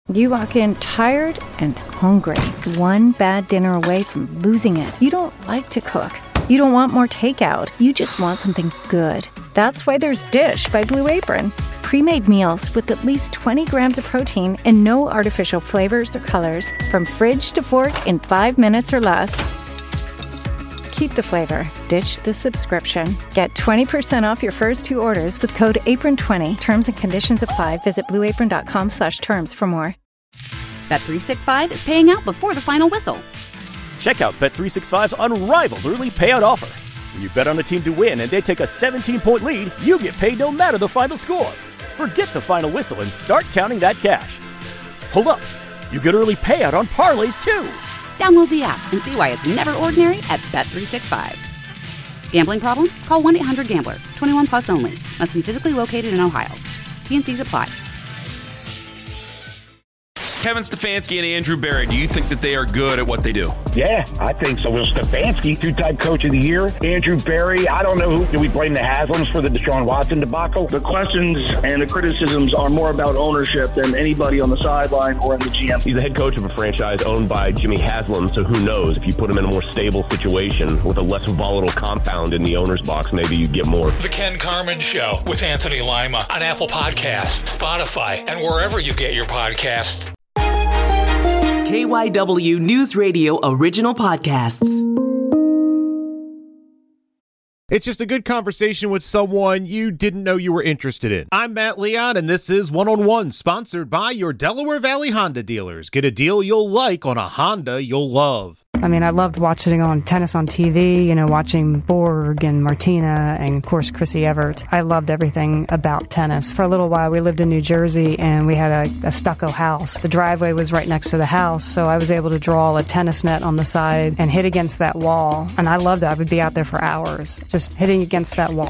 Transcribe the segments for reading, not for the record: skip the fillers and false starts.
You walk in tired and hungry, one bad dinner away from losing it. You don't like to cook. You don't want more takeout. You just want something good. That's why there's Dish by Blue Apron. Pre-made meals with at least 20 grams of protein and no artificial flavors or colors. From fridge to fork in 5 minutes or less. Keep the flavor. Ditch the subscription. Get 20% off your first 2 orders with code APRON20. Terms and conditions apply. Visit blueapron.com/terms for more. Bet365 is paying out before the final whistle. Check out Bet365's unrivaled early payout offer. When you bet on a team to win and they take a 17-point lead, you get paid no matter the final score. Forget the final whistle and start counting that cash. Hold up. You get early payout on parlays, too. Download the app and see why it's never ordinary at Bet365. Gambling problem? Call 1-800-GAMBLER. 21 plus only. Must be physically located in Ohio. T&Cs apply. Kevin Stefanski and Andrew Berry, do you think that they are good at what they do? Yeah, I think so. Well, Stefanski, 2-time coach of the year. Andrew Berry, I don't know who. Do we blame the Haslams for the Deshaun Watson debacle? The questions and the criticisms are more about ownership than anybody on the sideline or in the GM. He's the head coach of a franchise owned by Jimmy Haslam, so who knows? If you put him in a more stable situation with a less volatile compound in the owner's box, maybe you'd get more. The Ken Carman Show with Anthony Lima on Apple Podcasts, Spotify, and wherever you get your podcasts. KYW News Radio original podcasts. It's just a good conversation with someone you didn't know you were interested in. I'm Matt Leon, and this is One-on-One, sponsored by your Delaware Valley Honda dealers. Get a deal you'll like on a Honda you'll love. I mean, I loved watching on tennis on TV, watching Borg and Martina and, of course, Chrissy Evert. I loved everything about tennis. For a little while, we lived in New Jersey, and we had a stucco house. The driveway was right next to the house, so I was able to draw a tennis net on the side and hit against that wall. And I loved it. I would be out there for hours, just hitting against that wall.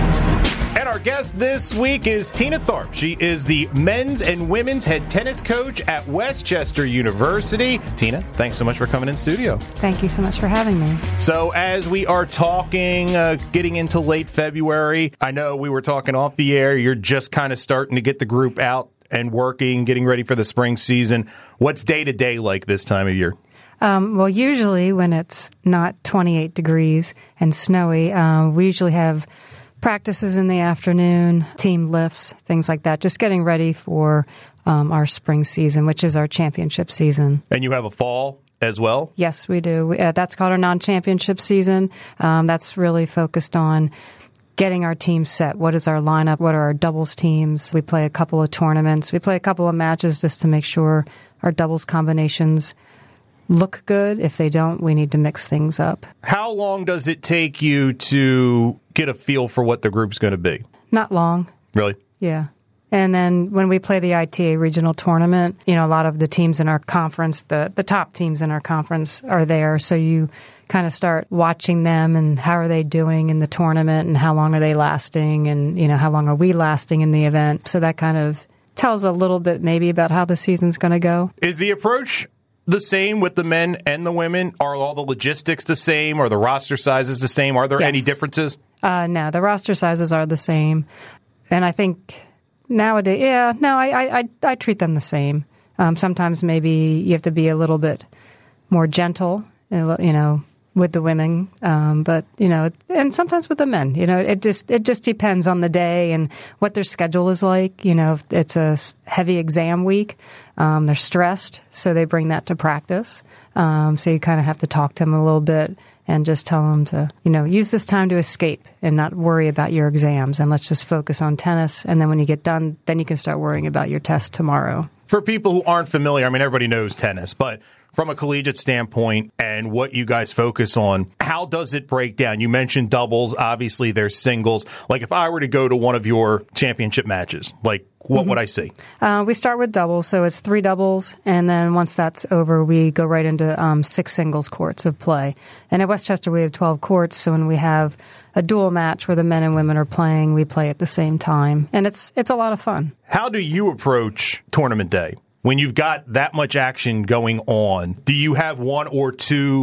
And our guest this week is Tina Tharp. She is the men's and women's head tennis coach at Westchester University. Tina, thanks so much for coming in studio. Thank you so much for having me. So as we are talking, getting into late February, I know we were talking off the air. You're just kind of starting to get the group out and working, getting ready for the spring season. What's day-to-day like this time of year? Well, usually when it's not 28 degrees and snowy, we usually have practices in the afternoon, team lifts, things like that, just getting ready for our spring season, which is our championship season. And you have a fall as well? Yes, we do. That's called our non-championship season. That's really focused on getting our team set. What is our lineup? What are our doubles teams? We play a couple of tournaments. We play a couple of matches just to make sure our doubles combinations look good. If they don't, we need to mix things up. How long does it take you to get a feel for what the group's going to be? Not long. Really? Yeah. And then when we play the ITA regional tournament, a lot of the teams in our conference, the top teams in our conference are there. So you kind of start watching them and how are they doing in the tournament and how long are they lasting and, how long are we lasting in the event. So that kind of tells a little bit maybe about how the season's going to go. Is the approach the same with the men and the women? Are all the logistics the same? Are the roster sizes the same? Are there any differences? No, the roster sizes are the same. And I think nowadays, I treat them the same. Sometimes maybe you have to be a little bit more gentle, with the women, but and sometimes with the men. It just depends on the day and what their schedule is like. If it's a heavy exam week, they're stressed, so they bring that to practice. So you kind of have to talk to them a little bit and just tell them to use this time to escape and not worry about your exams, and let's just focus on tennis. And then when you get done, then you can start worrying about your test tomorrow. For people who aren't familiar, I mean, everybody knows tennis, but from a collegiate standpoint and what you guys focus on, how does it break down? You mentioned doubles. Obviously, there's singles. Like if I were to go to one of your championship matches, what would I see? We start with doubles, so it's 3 doubles, and then once that's over, we go right into 6 singles courts of play. And at Westchester, we have 12 courts, so when we have a dual match where the men and women are playing, we play at the same time, and it's a lot of fun. How do you approach tournament day? When you've got that much action going on, do you have 1 or 2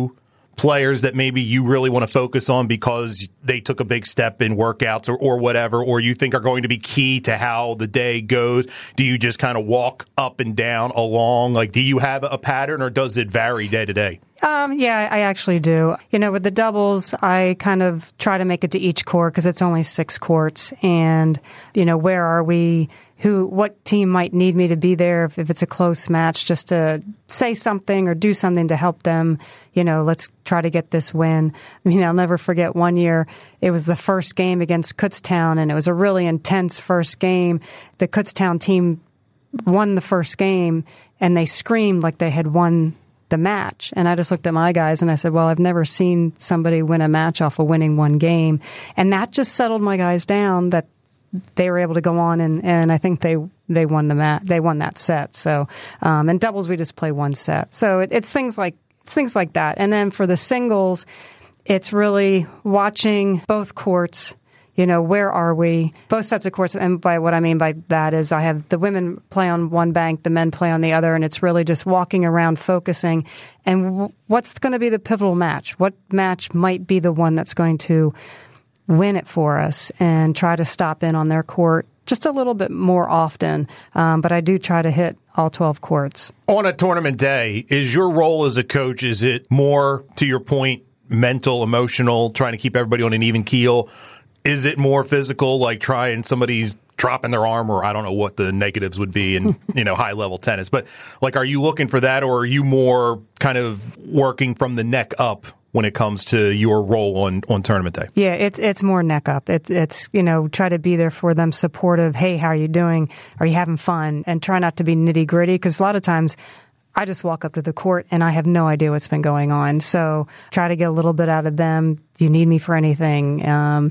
players that maybe you really want to focus on because they took a big step in workouts or whatever, or you think are going to be key to how the day goes? Do you just kind of walk up and down along? Like, do you have a pattern, or does it vary day to day? Yeah, I actually do. With the doubles, I kind of try to make it to each court because it's only 6 courts. And, where are we? What team might need me to be there if it's a close match, just to say something or do something to help them. Let's try to get this win. I'll never forget one year, it was the first game against Kutztown, and it was a really intense first game. The Kutztown team won the first game, and they screamed like they had won the match. And I just looked at my guys and I said, well, I've never seen somebody win a match off of winning one game. And that just settled my guys down that they were able to go on and I think they won the match. They won that set. So, in doubles, we just play one set. So it's things like that. And then for the singles, it's really watching both courts. Where are we? Both sets of courts. And by what I mean by that is I have the women play on one bank, the men play on the other, and it's really just walking around focusing. And what's going to be the pivotal match? What match might be the one that's going to win it for us, and try to stop in on their court just a little bit more often. But I do try to hit all 12 courts. On a tournament day, is your role as a coach, is it more, to your point, mental, emotional, trying to keep everybody on an even keel? Is it more physical, like somebody's dropping their arm, or I don't know what the negatives would be in high level tennis, but like, are you looking for that, or are you more kind of working from the neck up when it comes to your role on tournament day? Yeah, it's more neck up. It's try to be there for them, supportive. Hey, how are you doing? Are you having fun? And try not to be nitty gritty, because a lot of times I just walk up to the court and I have no idea what's been going on. So try to get a little bit out of them. Do you need me for anything?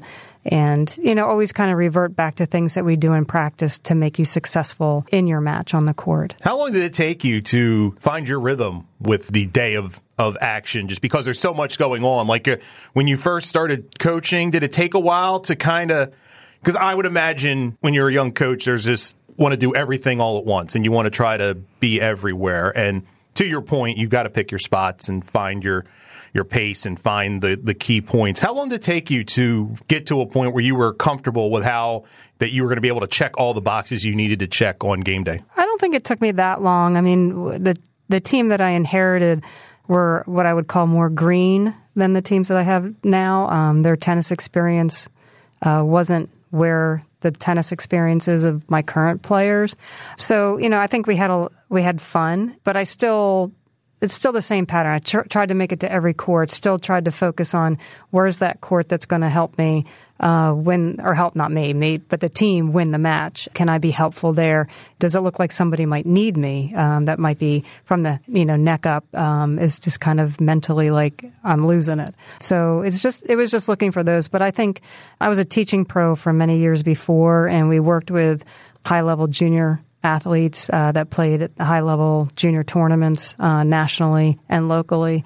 And, always kind of revert back to things that we do in practice to make you successful in your match on the court. How long did it take you to find your rhythm with the day of action, just because there's so much going on? Like, when you first started coaching, did it take a while to kind of, because I would imagine when you're a young coach, there's this want to do everything all at once, and you want to try to be everywhere. And to your point, you've got to pick your spots and find your pace and find the key points. How long did it take you to get to a point where you were comfortable with how that you were going to be able to check all the boxes you needed to check on game day? I don't think it took me that long. I mean, the team that I inherited were what I would call more green than the teams that I have now. Their tennis experience wasn't where the tennis experiences of my current players. So, I think we had fun, but it's still the same pattern. I tried to make it to every court, still tried to focus on where's that court that's going to help me win, or help not me, but the team win the match. Can I be helpful there? Does it look like somebody might need me? That might be from the, neck up, is just kind of mentally like I'm losing it. So it was just looking for those. But I think I was a teaching pro for many years before, and we worked with high-level junior athletes that played at high-level junior tournaments nationally and locally.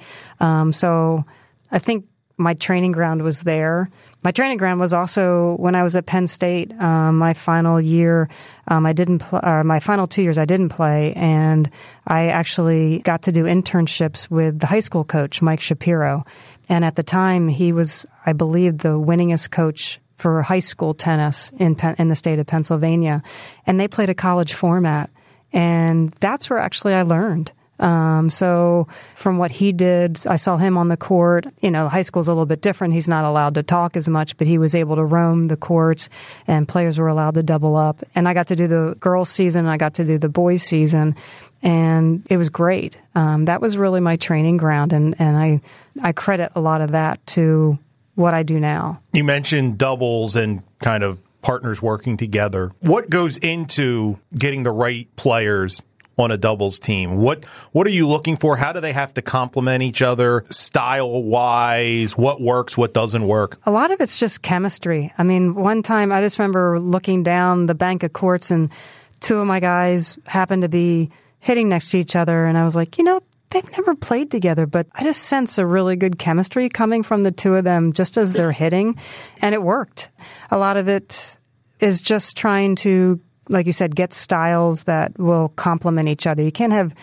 So I think my training ground was there. My training ground was also when I was at Penn State. My final year, my final 2 years, I didn't play, and I actually got to do internships with the high school coach, Mike Shapiro. And at the time, he was, I believe, the winningest coach for high school tennis in the state of Pennsylvania. And they played a college format. And that's where actually I learned. So from what he did, I saw him on the court. High school's a little bit different. He's not allowed to talk as much, but he was able to roam the courts, and players were allowed to double up. And I got to do the girls' season, and I got to do the boys' season, and it was great. That was really my training ground, and I credit a lot of that to what I do now. You mentioned doubles and kind of partners working together. What goes into getting the right players on a doubles team? What are you looking for? How do they have to complement each other style-wise? What works, what doesn't work? A lot of it's just chemistry. I mean, one time I just remember looking down the bank of courts, and two of my guys happened to be hitting next to each other, and I was like, they've never played together, but I just sense a really good chemistry coming from the two of them just as they're hitting, and it worked. A lot of it is just trying to, like you said, get styles that will complement each other. You can't have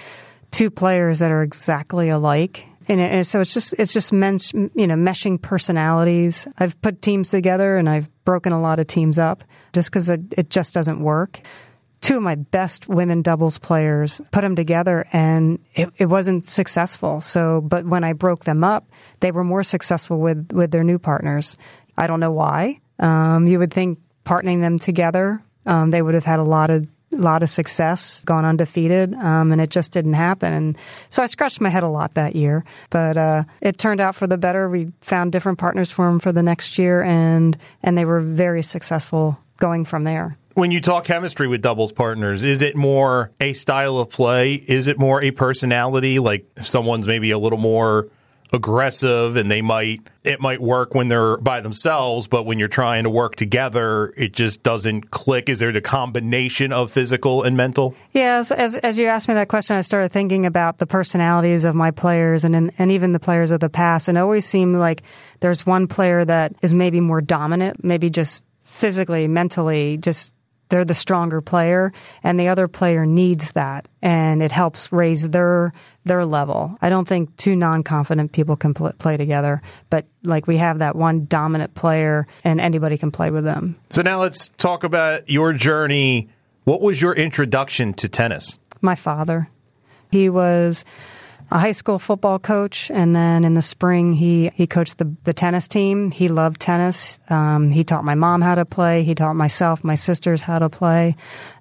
two players that are exactly alike. And so it's just meshing personalities. I've put teams together and I've broken a lot of teams up just because it just doesn't work. Two of my best women doubles players, put them together and it wasn't successful. But when I broke them up, they were more successful with their new partners. I don't know why. You would think partnering them together, they would have had a lot of success, gone undefeated, and it just didn't happen. And so I scratched my head a lot that year, but it turned out for the better. We found different partners for them for the next year, and they were very successful going from there. When you talk chemistry with doubles partners, is it more a style of play? Is it more a personality? Like if someone's maybe a little more aggressive and it might work when they're by themselves, but when you're trying to work together, it just doesn't click. Is there the combination of physical and mental? Yeah, as you asked me that question, I started thinking about the personalities of my players and even the players of the past. And it always seemed like there's one player that is maybe more dominant, maybe just physically, mentally, just they're the stronger player, and the other player needs that, and it helps raise their level. I don't think two non-confident people can play together, but like we have that one dominant player, and anybody can play with them. So now let's talk about your journey. What was your introduction to tennis? My father. He was a high school football coach, and then in the spring he coached the tennis team. He loved tennis. He taught my mom how to play. He taught myself, my sisters how to play.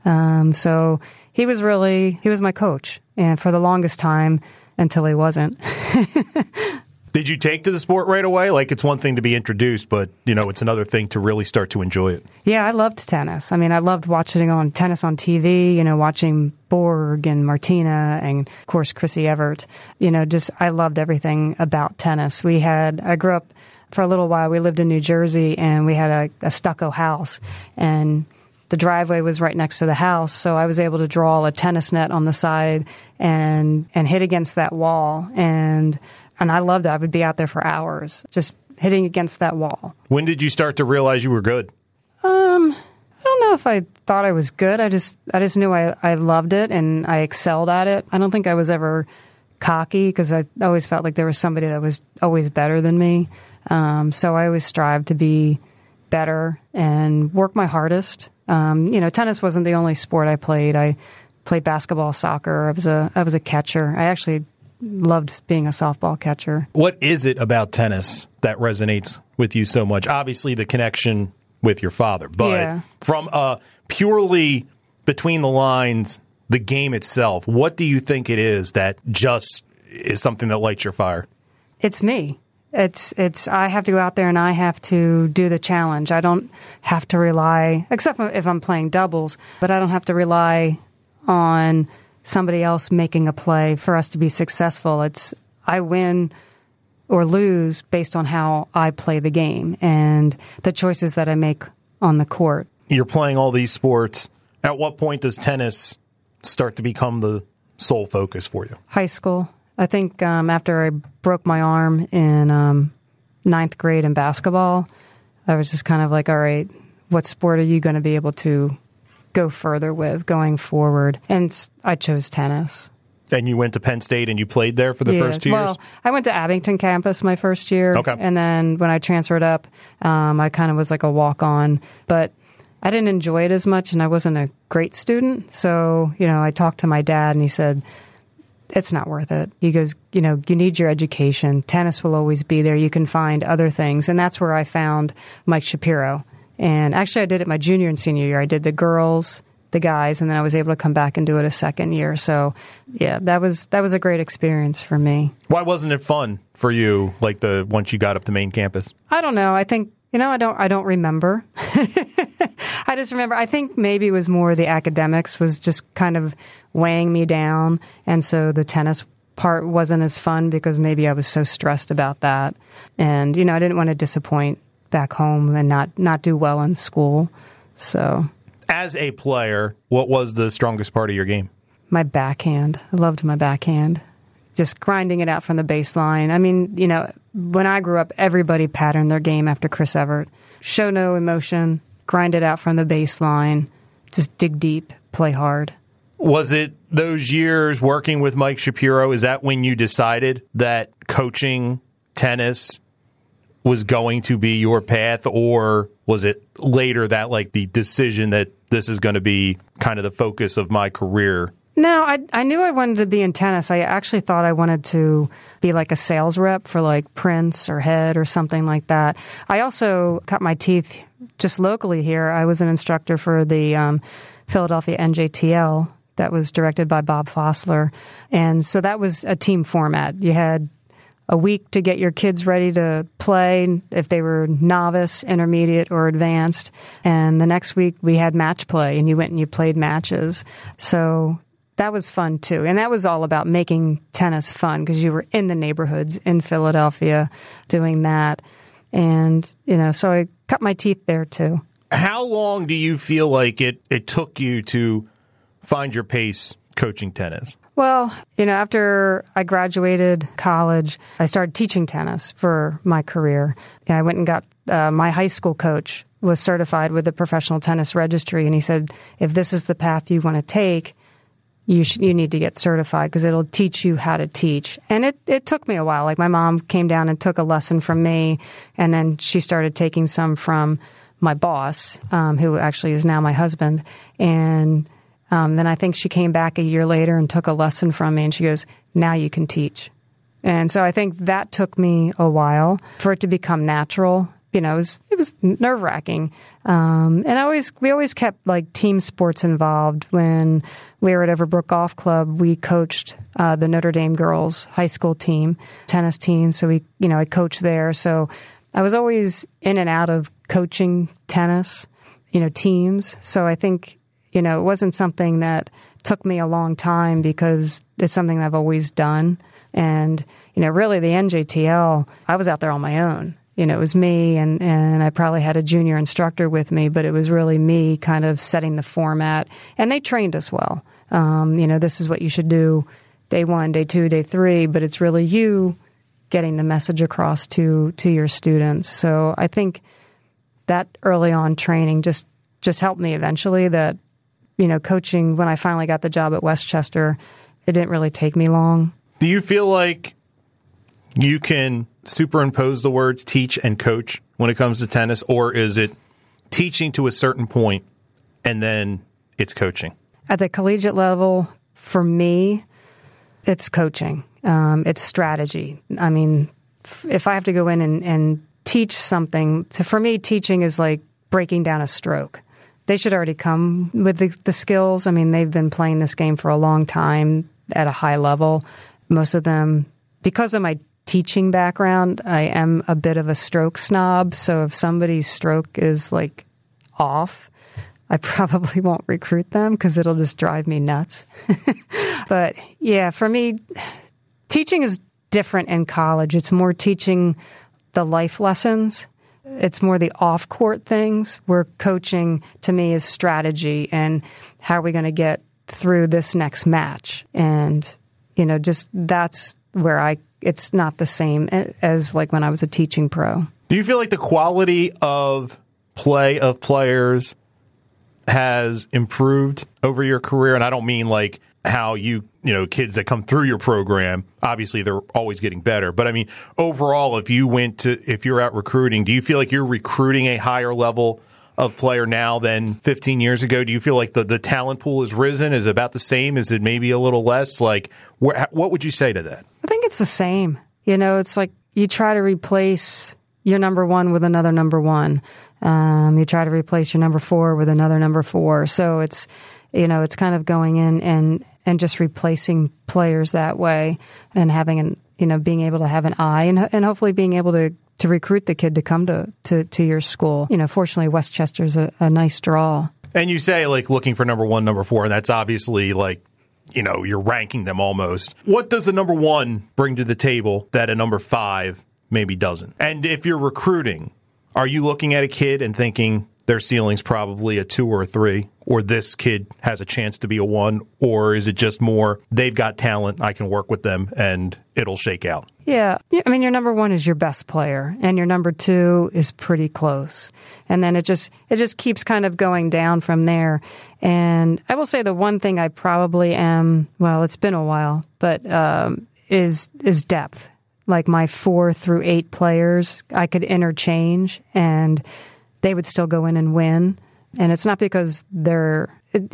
So he was my coach, and for the longest time until he wasn't. Did you take to the sport right away? Like, it's one thing to be introduced, but, it's another thing to really start to enjoy it. Yeah, I loved tennis. I mean, I loved watching tennis on TV, watching Borg and Martina and, of course, Chrissy Evert. I loved everything about tennis. I grew up for a little while. We lived in New Jersey, and we had a stucco house, and the driveway was right next to the house, so I was able to draw a tennis net on the side and hit against that wall, and I loved it. I would be out there for hours, just hitting against that wall. When did you start to realize you were good? I don't know if I thought I was good. I just knew I loved it and I excelled at it. I don't think I was ever cocky because I always felt like there was somebody that was always better than me. So I always strived to be better and work my hardest. Tennis wasn't the only sport I played. I played basketball, soccer. I was a catcher. I actually loved being a softball catcher. What is it about tennis that resonates with you so much? Obviously, the connection with your father, but from purely between the lines, the game itself, what do you think it is that just is something that lights your fire? It's me. It's I have to go out there and I have to do the challenge. I don't have to rely, except if I'm playing doubles, but I don't have to rely on somebody else making a play for us to be successful. I win or lose based on how I play the game and the choices that I make on the court. You're playing all these sports. At what point does tennis start to become the sole focus for you? High school. I think after I broke my arm in ninth grade in basketball, I was just kind of like, all right, what sport are you going to be able to go further with going forward? And I chose tennis. And you went to Penn State and you played there for the first 2 years? Well, I went to Abington campus my first year. Okay. And then when I transferred up, I kind of was like a walk-on. But I didn't enjoy it as much, and I wasn't a great student. So, I talked to my dad, and he said, it's not worth it. He goes, you need your education. Tennis will always be there. You can find other things. And that's where I found Mike Shapiro. And actually, I did it my junior and senior year. I did the girls, the guys, and then I was able to come back and do it a second year. So, yeah, that was a great experience for me. Why wasn't it fun for you, like once you got up to main campus? I don't know. I think, I don't remember. I just remember, I think maybe it was more the academics was just kind of weighing me down. And so the tennis part wasn't as fun because maybe I was so stressed about that. And, I didn't want to disappoint back home and not do well in school. So, as a player, what was the strongest part of your game? My backhand. I loved my backhand. Just grinding it out from the baseline. I mean, when I grew up, everybody patterned their game after Chris Evert. Show no emotion, grind it out from the baseline, just dig deep, play hard. Was it those years working with Mike Shapiro, is that when you decided that coaching tennis was going to be your path, or was it later that like the decision that this is going to be kind of the focus of my career? No, I knew I wanted to be in tennis. I actually thought I wanted to be like a sales rep for like Prince or Head or something like that. I also cut my teeth just locally here. I was an instructor for the Philadelphia NJTL that was directed by Bob Fossler. And so that was a team format. You had a week to get your kids ready to play if they were novice, intermediate, or advanced. And the next week we had match play, and you went and you played matches. So that was fun, too. And that was all about making tennis fun because you were in the neighborhoods in Philadelphia doing that. And, so I cut my teeth there, too. How long do you feel like it took you to find your pace coaching tennis? Well, after I graduated college, I started teaching tennis for my career. And I went and got my high school coach was certified with the Professional Tennis Registry. And he said, if this is the path you want to take, you need to get certified because it'll teach you how to teach. And it took me a while. Like my mom came down and took a lesson from me, and then she started taking some from my boss, who actually is now my husband. And then I think she came back a year later and took a lesson from me, and she goes, now you can teach. And so I think that took me a while for it to become natural. It was nerve-wracking. And we always kept like team sports involved. When we were at Everbrook Golf Club, we coached the Notre Dame girls high school team, tennis team. So I coached there. So I was always in and out of coaching tennis, teams. So I think, it wasn't something that took me a long time because it's something I've always done. And, really the NJTL, I was out there on my own. It was me, and I probably had a junior instructor with me, but it was really me kind of setting the format. And they trained us well. This is what you should do day 1, day 2, day 3, but it's really you getting the message across to your students. So I think that early on training just helped me eventually that, coaching, when I finally got the job at Westchester, it didn't really take me long. Do you feel like you can superimpose the words teach and coach when it comes to tennis, or is it teaching to a certain point and then it's coaching? At the collegiate level, for me, it's coaching. It's strategy. I mean, if I have to go in and teach something, for me, teaching is like breaking down a stroke. They should already come with the skills. I mean, they've been playing this game for a long time at a high level. Most of them, because of my teaching background, I am a bit of a stroke snob. So if somebody's stroke is like off, I probably won't recruit them because it'll just drive me nuts. But yeah, for me, teaching is different in college. It's more teaching the life lessons. It's more the off-court things, where coaching to me is strategy and how are we going to get through this next match. And, just that's where it's not the same as like when I was a teaching pro. Do you feel like the quality of play of players has improved over your career? And I don't mean like how kids that come through your program, obviously they're always getting better. But I mean, overall, if you're out recruiting, do you feel like you're recruiting a higher level of player now than 15 years ago? Do you feel like the talent pool has risen? Is it about the same? Is it maybe a little less? Like, what would you say to that? I think it's the same. It's like you try to replace your number 1 with another number 1. You try to replace your number 4 with another number 4. So it's, it's kind of going in and just replacing players that way, and having being able to have an eye and hopefully being able to recruit the kid to come to your school. Fortunately, Westchester's a nice draw. And you say like looking for number 1, number 4, and that's obviously like, you're ranking them almost. What does a number 1 bring to the table that a number 5 maybe doesn't? And if you're recruiting, are you looking at a kid and thinking their ceiling's probably a 2 or a 3, or this kid has a chance to be a 1, or is it just more they've got talent, I can work with them, and it'll shake out? Yeah. I mean, your number 1 is your best player, and your number 2 is pretty close. And then it just keeps kind of going down from there. And I will say the one thing I probably am, well, it's been a while, but is depth. Like my 4 through 8 players, I could interchange, and they would still go in and win. And it's not because they're,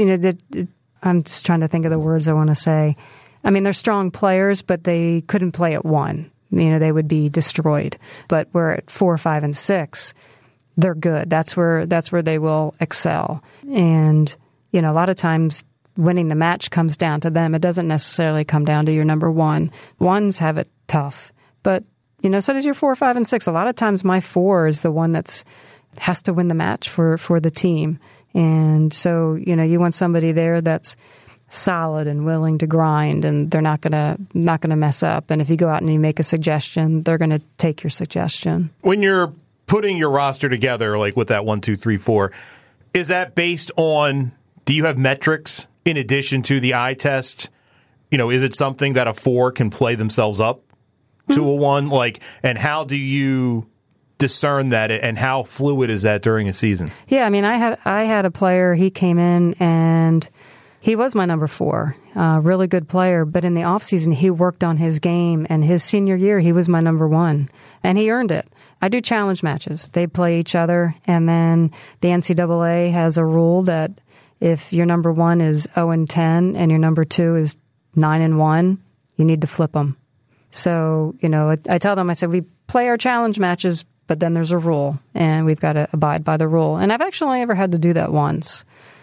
I'm just trying to think of the words I want to say. I mean, they're strong players, but they couldn't play at 1. They would be destroyed. But we're at 4, 5, and 6. They're good. That's where they will excel. And, a lot of times winning the match comes down to them. It doesn't necessarily come down to your number 1. 1s have it tough. But, so does your 4, 5, and 6. A lot of times my 4 is the one has to win the match for the team. And so, you want somebody there that's solid and willing to grind, and they're not gonna mess up. And if you go out and you make a suggestion, they're gonna take your suggestion. When you're putting your roster together, like with that 1, 2, 3, 4, is that based on, do you have metrics in addition to the eye test? Is it something that a 4 can play themselves up to a 1? And how do you discern that, and how fluid is that during a season? Yeah, I mean, I had a player, he came in and he was my number 4, really good player, but in the offseason he worked on his game, and his senior year he was my number 1, and he earned it. I do challenge matches. They play each other, and then the NCAA has a rule that if your number 1 is 0-10 and your number 2 is 9-1, you need to flip them. So, I tell them, I said, we play our challenge matches, but then there's a rule, and we've got to abide by the rule. And I've actually only ever had to do that once.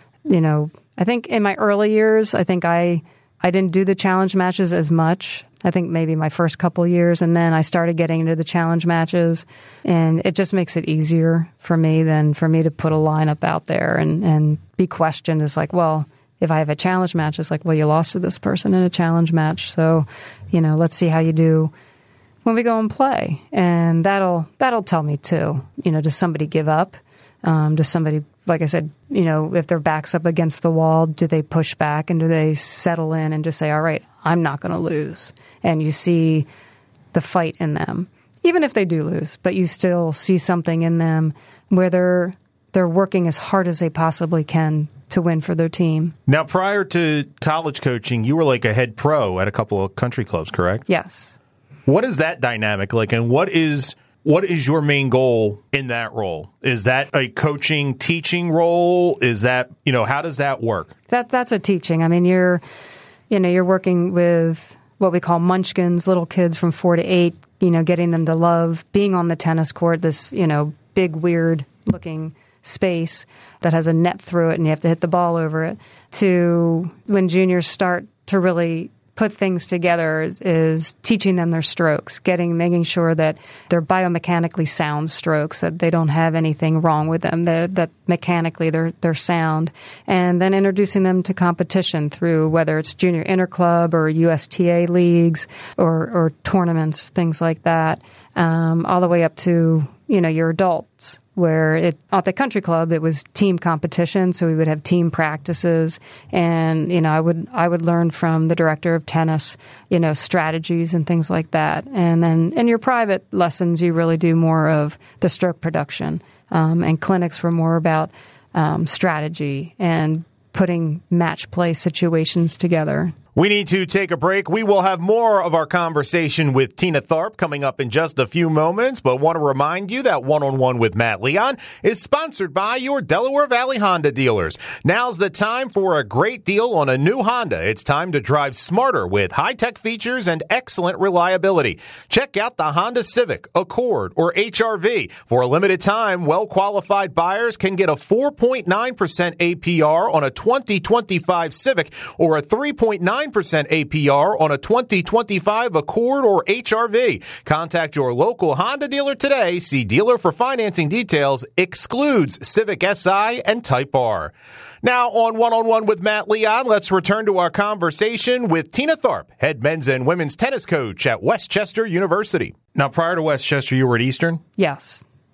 I think in my early years, I didn't do the challenge matches as much. I think maybe my first couple years, and then I started getting into the challenge matches, and it just makes it easier for me than for me to put a lineup out there and be questioned. It's like, well, if I have a challenge match, it's like, well, you lost to this person in a challenge match, so let's see how you do when we go and play. And that'll tell me too. Does somebody give up? Does somebody, like I said, if their back's up against the wall, do they push back, and do they settle in and just say, all right, I'm not going to lose? And you see the fight in them, even if they do lose, but you still see something in them where they're working as hard as they possibly can to win for their team. Now, prior to college coaching, you were like a head pro at a couple of country clubs, correct? Yes. What is that dynamic like, and what is your main goal in that role? Is that a coaching, teaching role? Is that, how does that work? That's a teaching. I mean, you're working with what we call munchkins, little kids from 4 to 8, getting them to love being on the tennis court, this, big, weird looking space that has a net through it and you have to hit the ball over it, to when juniors start to really put things together is teaching them their strokes, making sure that they're biomechanically sound strokes, that they don't have anything wrong with them, that mechanically they're sound, and then introducing them to competition through whether it's junior interclub or USTA leagues or tournaments, things like that, all the way up to your adults. Where at the country club, it was team competition, so we would have team practices, and I would learn from the director of tennis, strategies and things like that. And then in your private lessons, you really do more of the stroke production, and clinics were more about strategy and putting match play situations together. We need to take a break. We will have more of our conversation with Tina Tharp coming up in just a few moments, but want to remind you that One-on-One with Matt Leon is sponsored by your Delaware Valley Honda dealers. Now's the time for a great deal on a new Honda. It's time to drive smarter with high-tech features and excellent reliability. Check out the Honda Civic, Accord, or HR-V. For a limited time, well-qualified buyers can get a 4.9% APR on a 2025 Civic or a 3.9% APR on a 2025 Accord or HR-V. Contact your local Honda dealer today. See dealer for financing details. Excludes Civic Si and Type R. Now on One-on-One with Matt Leon, let's return to our conversation with Tina Tharp, head men's and women's tennis coach at West Chester University. Now, prior to West Chester, you were at Eastern? Yes.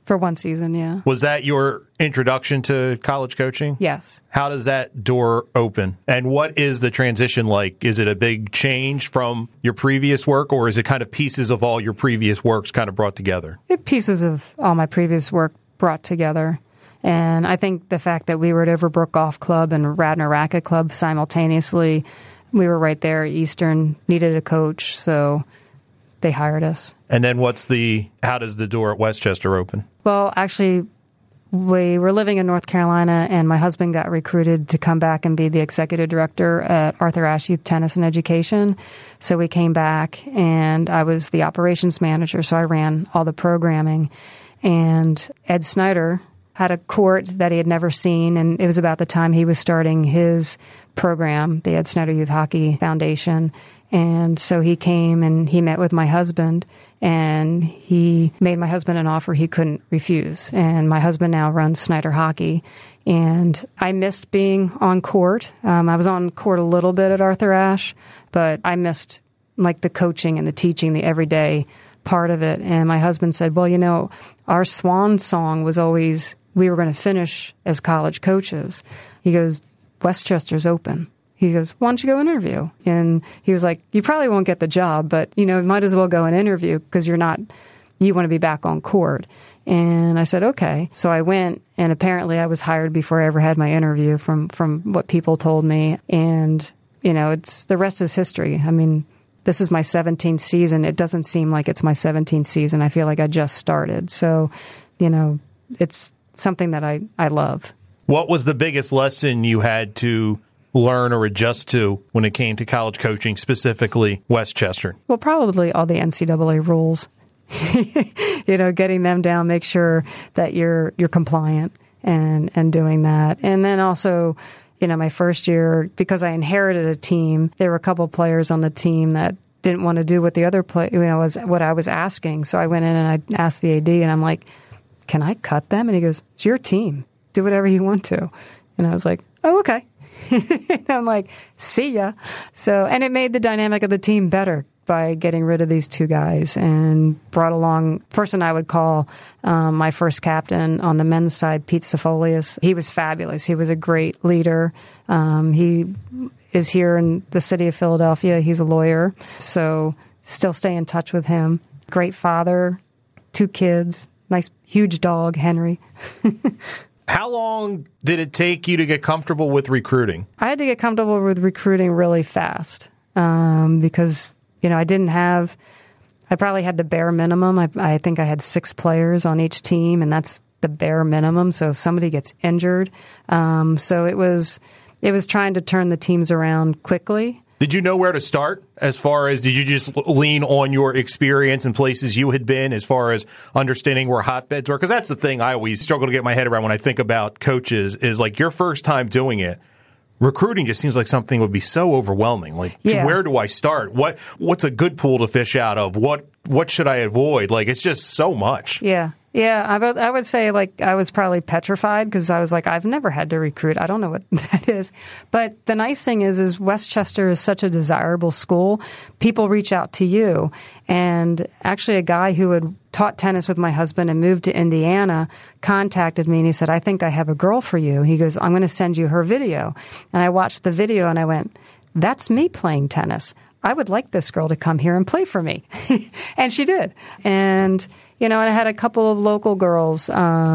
For one season, yeah. Was that your introduction to college coaching? Yes. How does that door open? And what is the transition like? Is it a big change from your previous work, or is it kind of pieces of all your previous works kind of brought together? Pieces of all my previous work brought together. And I think the fact that we were at Overbrook Golf Club and Radnor Racket Club simultaneously, we were right there. Eastern needed a coach, so they hired us. And then how does the door at Westchester open? Well, actually, we were living in North Carolina, and my husband got recruited to come back and be the executive director at Arthur Ashe Youth Tennis and Education. So we came back, and I was the operations manager, so I ran all the programming. And Ed Snyder had a court that he had never seen, and it was about the time he was starting his program, the Ed Snyder Youth Hockey Foundation. And so he came and he met with my husband, and he made my husband an offer he couldn't refuse. And my husband now runs Snyder Hockey. And I missed being on court. I was on court a little bit at Arthur Ashe, but I missed like the coaching and the teaching, the everyday part of it. And my husband said, well, our swan song was always we were going to finish as college coaches. He goes, Westchester's open. He goes, why don't you go interview? And he was like, you probably won't get the job, but, might as well go and interview because you want to be back on court. And I said, okay. So I went, and apparently I was hired before I ever had my interview from what people told me. And, the rest is history. I mean, this is my 17th season. It doesn't seem like it's my 17th season. I feel like I just started. So, it's something that I love. What was the biggest lesson you had to learn or adjust to when it came to college coaching, specifically Westchester? Well, probably all the NCAA rules. Getting them down, make sure that you're compliant and doing that. And then also, my first year, because I inherited a team, there were a couple of players on the team that didn't want to do what the other was what I was asking. So I went in and I asked the AD, and I'm like, can I cut them? And he goes, it's your team. Do whatever you want to. And I was like, oh, okay. And I'm like, see ya. So, and it made the dynamic of the team better by getting rid of these two guys and brought along a person I would call my first captain on the men's side, Pete Sifolius. He was fabulous. He was a great leader. He is here in the city of Philadelphia. He's a lawyer, so still stay in touch with him. Great father, 2 kids, nice huge dog, Henry. How long did it take you to get comfortable with recruiting? I had to get comfortable with recruiting really fast because, I probably had the bare minimum. I think I had 6 players on each team, and that's the bare minimum. So if somebody gets injured, so it was trying to turn the teams around quickly. Did you know where to start as far as did you just lean on your experience in places you had been as far as understanding where hotbeds were? Because that's the thing I always struggle to get my head around when I think about coaches is like your first time doing it. Recruiting just seems like something would be so overwhelming. Like, Where do I start? What's a good pool to fish out of? What should I avoid? Like, it's just so much. Yeah. Yeah, I would say I was probably petrified because I was like, I've never had to recruit. I don't know what that is. But the nice thing is Westchester is such a desirable school. People reach out to you. And actually a guy who had taught tennis with my husband and moved to Indiana contacted me and he said, I think I have a girl for you. He goes, I'm going to send you her video. And I watched the video and I went, that's me playing tennis. I would like this girl to come here and play for me. And she did. And, and I had a couple of local girls.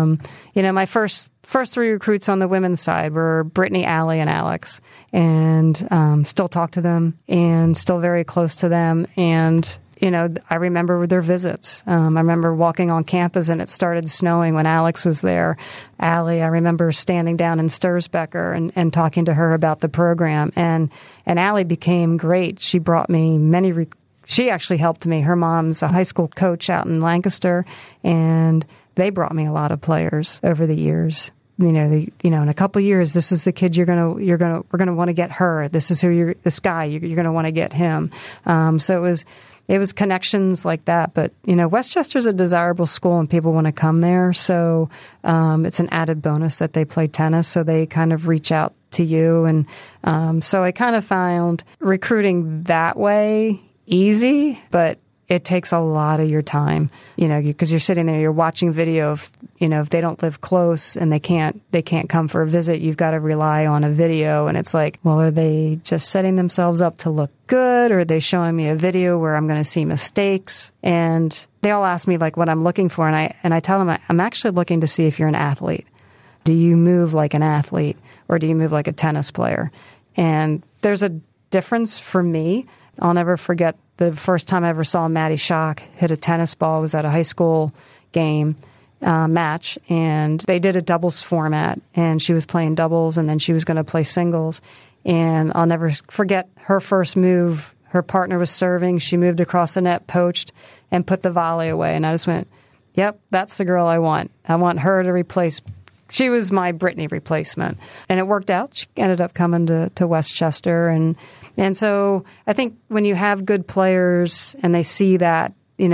My first 3 recruits on the women's side were Brittany, Allie, and Alex. And still talk to them and still very close to them. And, I remember their visits. I remember walking on campus and it started snowing when Alex was there. Allie, I remember standing down in Stursbecker and talking to her about the program. And Allie became great. She brought me she actually helped me. Her mom's a high school coach out in Lancaster, and they brought me a lot of players over the years. In a couple of years, this is the kid we're gonna want to get her. This is this guy you're gonna want to get him. So it was connections like that. But Westchester's a desirable school, and people want to come there. So it's an added bonus that they play tennis. So they kind of reach out to you, and so I kind of found recruiting that way easy, but it takes a lot of your time, because you're sitting there, you're watching video of, if they don't live close and they can't come for a visit, you've got to rely on a video. And it's like, well, are they just setting themselves up to look good? Or are they showing me a video where I'm going to see mistakes? And they all ask me like what I'm looking for. And I tell them, I'm actually looking to see if you're an athlete. Do you move like an athlete or do you move like a tennis player? And there's a difference for me. I'll never forget the first time I ever saw Maddie Schock hit a tennis ball. It was at a high school game match, and they did a doubles format, and she was playing doubles, and then she was going to play singles. And I'll never forget her first move. Her partner was serving. She moved across the net, poached, and put the volley away. And I just went, yep, that's the girl I want. I want her to replace. She was my Brittany replacement. And it worked out. She ended up coming to Westchester. And so I think when you have good players and they see that,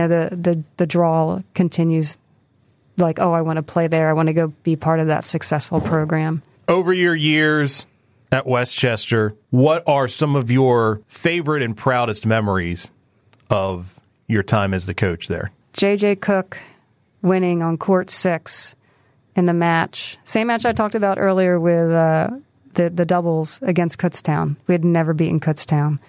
the draw continues, like, oh, I want to play there. I want to go be part of that successful program. Over your years at Westchester, what are some of your favorite and proudest memories of your time as the coach there? J.J. Cook winning on court 6 in the match. Same match I talked about earlier with the doubles against Kutztown. We had never beaten Kutztown.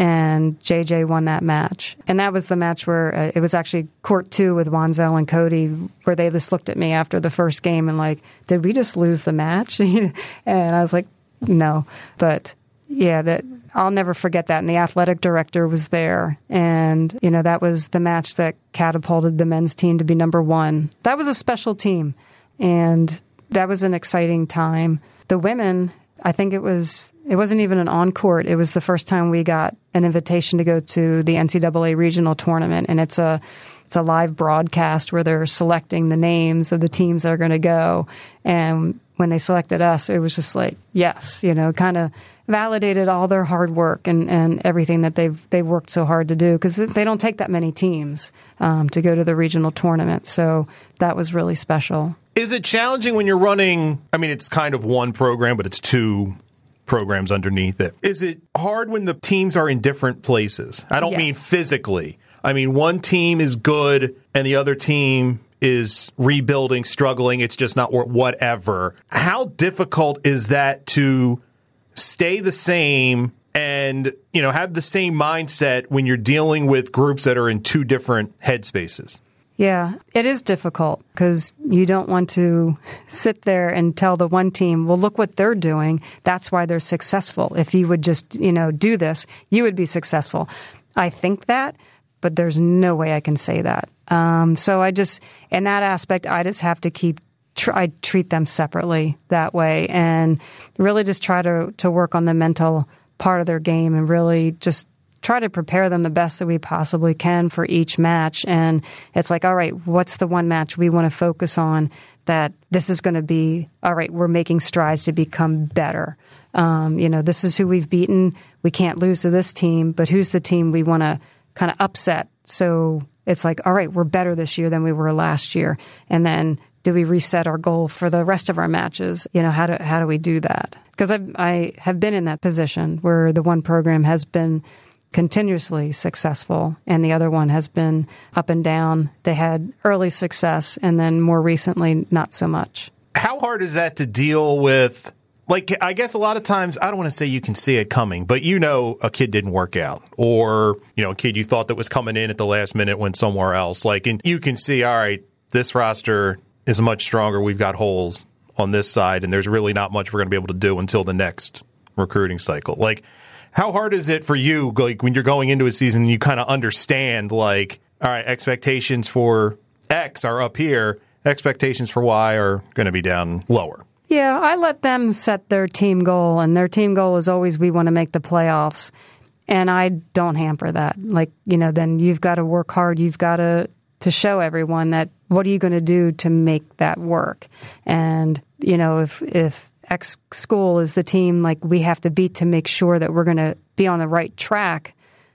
And JJ won that match. And that was the match where it was actually court 2 with Wanzel and Cody, where they just looked at me after the first game and like, did we just lose the match? And I was like, no. But yeah, I'll never forget that. And the athletic director was there. And, that was the match that catapulted the men's team to be number 1. That was a special team. And that was an exciting time. The women, I think it wasn't even an on-court. It was the first time we got an invitation to go to the NCAA regional tournament. And it's a live broadcast where they're selecting the names of the teams that are going to go. And when they selected us, it was just like, yes, kind of validated all their hard work and everything that they've worked so hard to do, because they don't take that many teams to go to the regional tournament. So that was really special. Is it challenging when you're running, it's kind of one program, but it's 2 programs underneath it. Is it hard when the teams are in different places? I don't mean physically. One team is good and the other team is rebuilding, struggling. It's just not whatever. How difficult is that to stay the same and, have the same mindset when you're dealing with groups that are in 2 different headspaces? Yeah, it is difficult because you don't want to sit there and tell the one team, well, look what they're doing. That's why they're successful. If you would just, do this, you would be successful. I think that, but there's no way I can say that. So in that aspect, I just have to I treat them separately that way and really just try to work on the mental part of their game and really just try to prepare them the best that we possibly can for each match. And it's like, all right, what's the one match we want to focus on that this is going to be, all right, we're making strides to become better. This is who we've beaten. We can't lose to this team, but who's the team we want to kind of upset? So it's like, all right, we're better this year than we were last year. And then do we reset our goal for the rest of our matches? How do we do that? Because I have been in that position where the one program has been continuously successful and the other one has been up and down. They had early success and then more recently, not so much. How hard is that to deal with? Like, I guess a lot of times, I don't want to say you can see it coming, but a kid didn't work out or, a kid you thought that was coming in at the last minute went somewhere else. Like, and you can see, all right, this roster is much stronger. We've got holes on this side and there's really not much we're going to be able to do until the next recruiting cycle. Like, how hard is it for you, like, when you're going into a season and you kind of understand, like, all right, expectations for X are up here, expectations for Y are going to be down lower? Yeah, I let them set their team goal, and their team goal is always we want to make the playoffs, and I don't hamper that. Like, then you've got to work hard. You've got to show everyone that what are you going to do to make that work? And, if X school is the team like we have to beat to make sure that we're going to be on the right track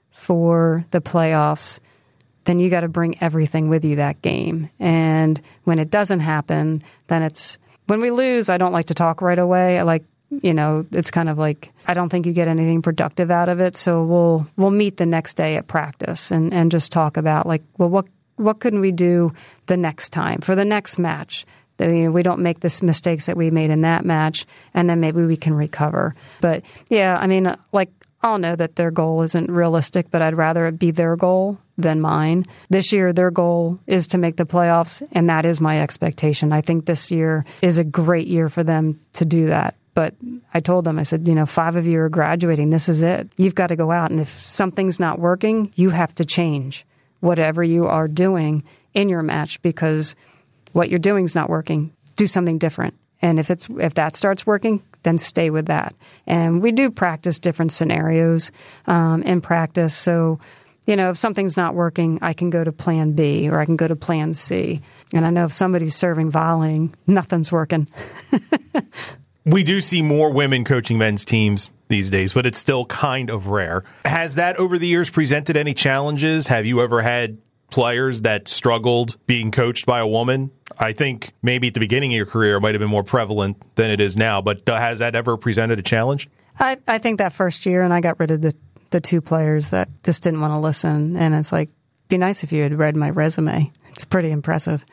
for the playoffs, then you got to bring everything with you that game. And when it doesn't happen, then when we lose, I don't like to talk right away. I like, it's kind of like, I don't think you get anything productive out of it. So we'll meet the next day at practice and just talk about like, well, what couldn't we do the next time for the next match? We don't make the mistakes that we made in that match, and then maybe we can recover. But yeah, I mean, like, I'll know that their goal isn't realistic, but I'd rather it be their goal than mine. This year, their goal is to make the playoffs, and that is my expectation. I think this year is a great year for them to do that. But I told them, I said, 5 of you are graduating. This is it. You've got to go out, and if something's not working, you have to change whatever you are doing in your match, because what you're doing is not working. Do something different. And if that starts working, then stay with that. And we do practice different scenarios in practice. So, if something's not working, I can go to plan B or I can go to plan C. And I know if somebody's serving volleying, nothing's working. We do see more women coaching men's teams these days, but it's still kind of rare. Has that over the years presented any challenges? Have you ever had players that struggled being coached by a woman? I think maybe at the beginning of your career it might have been more prevalent than it is now, but has that ever presented a challenge? I think that first year, and I got rid of the 2 players that just didn't want to listen, and it's like, be nice if you had read my resume. It's pretty impressive.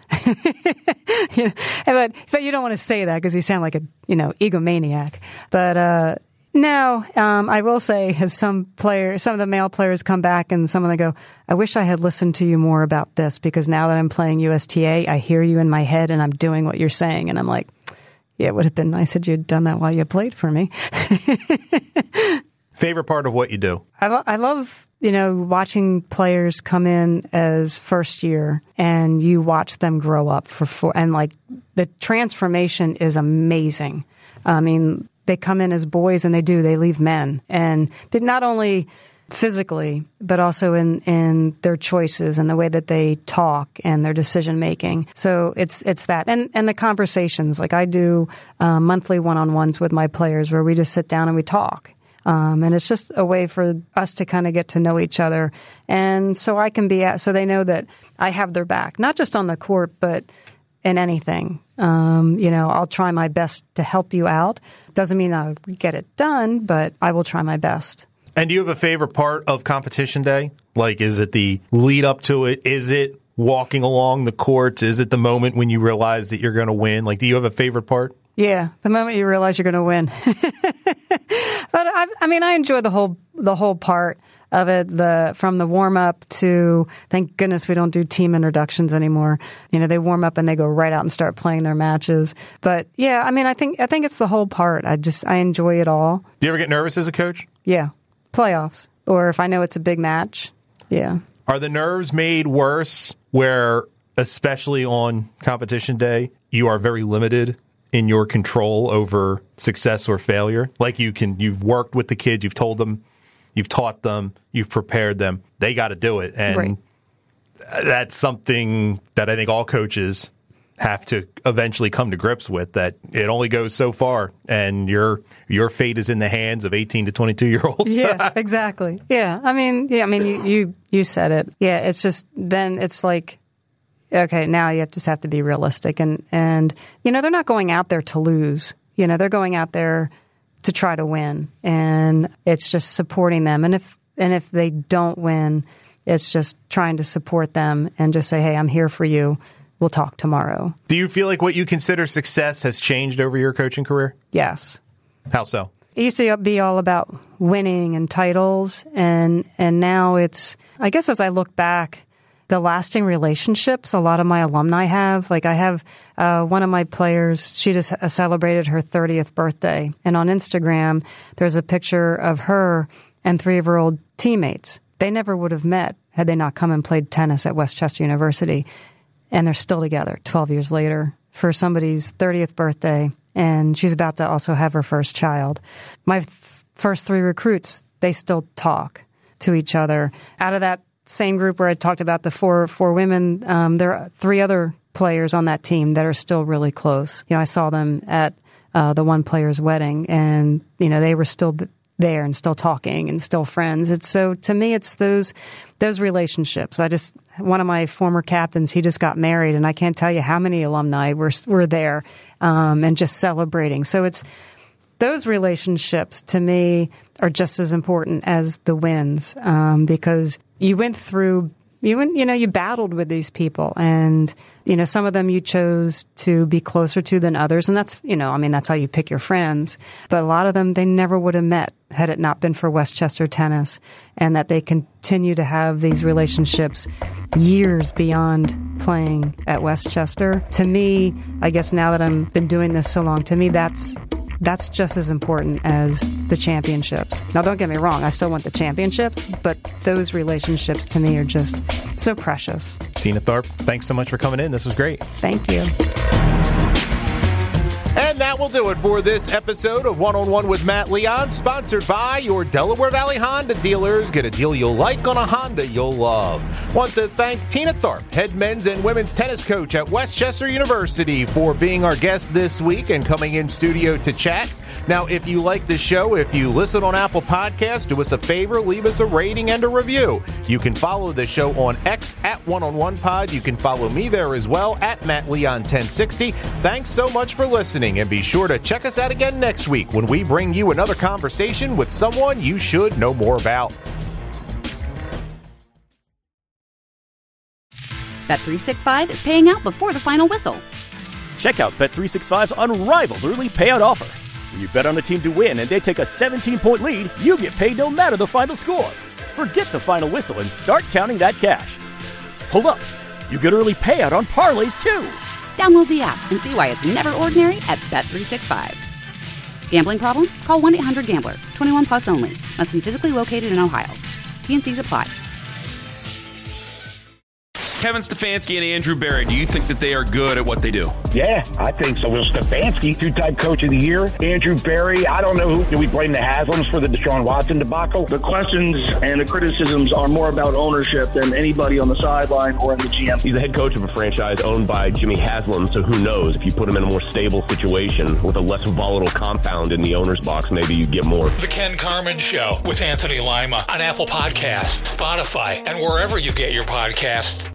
But you don't want to say that because you sound like a egomaniac. But no, I will say, as some of the male players come back and some of them go, I wish I had listened to you more about this, because now that I'm playing USTA, I hear you in my head and I'm doing what you're saying. And I'm like, yeah, it would have been nice if you'd done that while you played for me. Favorite part of what you do? I love, watching players come in as first year and you watch them grow up and like the transformation is amazing. I mean, they come in as boys and they leave men, and not only physically, but also in their choices and the way that they talk and their decision making. So it's that. And the conversations, like I do monthly one-on-ones with my players where we just sit down and we talk. And it's just a way for us to kind of get to know each other. And so so they know that I have their back, not just on the court, but in anything. I'll try my best to help you out. Doesn't mean I'll get it done, but I will try my best. And do you have a favorite part of competition day? Like, is it the lead up to it? Is it walking along the courts? Is it the moment when you realize that you're going to win? Like, do you have a favorite part? Yeah, the moment you realize you're going to win. But I enjoy the whole part of it, from the warm up to, thank goodness we don't do team introductions anymore. They warm up and they go right out and start playing their matches. But yeah, I think it's the whole part. I enjoy it all. Do you ever get nervous as a coach? Yeah, playoffs, or if I know it's a big match. Yeah. Are the nerves made worse where, especially on competition day, you are very limited in your control over success or failure? Like you've worked with the kids, you've told them, you've taught them, you've prepared them. They got to do it. And right. That's something that I think all coaches have to eventually come to grips with, that it only goes so far and your fate is in the hands of 18 to 22-year-olds. Yeah, exactly. Yeah. You said it. Yeah. It's just, then it's like, okay, now you just have to be realistic. And they're not going out there to lose. They're going out there to try to win. And it's just supporting them. And if they don't win, it's just trying to support them and just say, hey, I'm here for you. We'll talk tomorrow. Do you feel like what you consider success has changed over your coaching career? Yes. How so? It used to be all about winning and titles. And now it's, I guess as I look back, the lasting relationships a lot of my alumni have. Like I have one of my players, she just celebrated her 30th birthday. And on Instagram, there's a picture of her and 3 of her old teammates. They never would have met had they not come and played tennis at West Chester University. And they're still together 12 years later for somebody's 30th birthday. And she's about to also have her first child. My first 3 recruits, they still talk to each other. Out of that same group where I talked about the four women, there are 3 other players on that team that are still really close. I saw them at the one player's wedding, and they were still there and still talking and still friends. To me, it's those relationships. One of my former captains, he just got married, and I can't tell you how many alumni were there and just celebrating. So those relationships to me are just as important as the wins, because you went through, you battled with these people, and, some of them you chose to be closer to than others. And that's, that's how you pick your friends. But a lot of them, they never would have met had it not been for Westchester Tennis, and that they continue to have these relationships years beyond playing at Westchester. To me, I guess now that I've been doing this so long, to me, that's just as important as the championships. Now, don't get me wrong, I still want the championships, but those relationships to me are just so precious. Tina Thorpe, thanks so much for coming in. This was great. Thank you. And that will do it for this episode of One-on-One with Matt Leon, sponsored by your Delaware Valley Honda dealers. Get a deal you'll like on a Honda you'll love. Want to thank Tina Thorpe, head men's and women's tennis coach at Westchester University, for being our guest this week and coming in studio to chat. Now, if you like this show, if you listen on Apple Podcasts, do us a favor, leave us a rating and a review. You can follow the show on X at One-on-One-Pod. You can follow me there as well at MattLeon1060. Thanks so much for listening, and be sure to check us out again next week when we bring you another conversation with someone you should know more about. Bet365 is paying out before the final whistle. Check out Bet365's unrivaled early payout offer. When you bet on a team to win and they take a 17-point lead, you get paid no matter the final score. Forget the final whistle and start counting that cash. Hold up. You get early payout on parlays, too. Download the app and see why it's never ordinary at Bet365. Gambling problem? Call 1-800-GAMBLER. 21 plus only. Must be physically located in Ohio. T&Cs apply. Kevin Stefanski and Andrew Berry, do you think that they are good at what they do? Yeah, I think so. Will Stefanski, two-time coach of the year. Andrew Berry, I don't know who. Do we blame the Haslams for the Deshaun Watson debacle? The questions and the criticisms are more about ownership than anybody on the sideline or in the GM. He's the head coach of a franchise owned by Jimmy Haslam, so who knows? If you put him in a more stable situation with a less volatile compound in the owner's box, maybe you get more. The Ken Carman Show with Anthony Lima on Apple Podcasts, Spotify, and wherever you get your podcasts.